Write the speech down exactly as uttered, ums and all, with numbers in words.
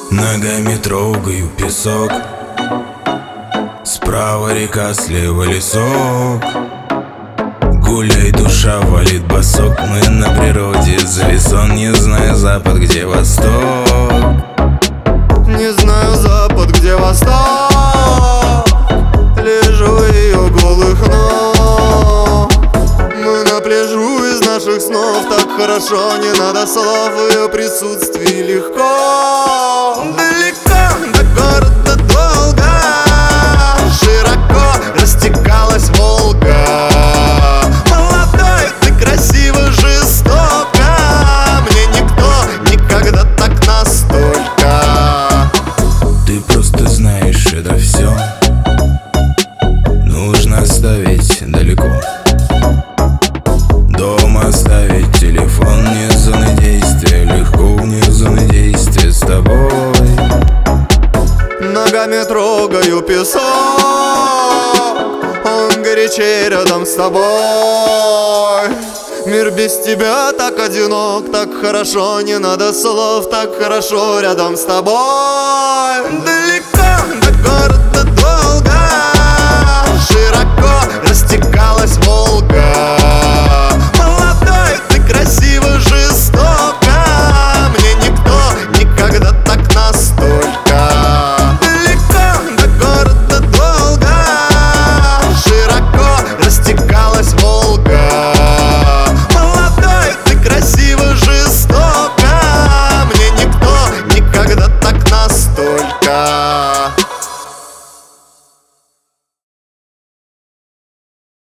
Ногами трогаю песок. Справа река, слева лесок. Гуляй, душа, валит босок. Мы на природе, зависон. Не знаю запад, где восток. Не знаю запад, где восток. Лежу у ее голых ног. Мы на пляжу из наших снов. Так хорошо, не надо слов. В ее присутствии легко. Далеко до города долго. Широко растекалась Волга. Молодой, ты красиво, жестоко. Мне никто никогда так настолько. Ты просто знаешь, это все нужно оставить далеко. Дома оставить телефон, вне зоны действия. Легко вне зоны действия с тобой. Ногами трогаю песок. Он горячей рядом с тобой. Мир без тебя так одинок. Так хорошо, не надо слов. Так хорошо рядом с тобой. Далеко до города долго. Широко растекалась Волга. Молодой, ты красиво, жестоко. Мне никто никогда так настолько. Далеко до города долго. Широко растекалась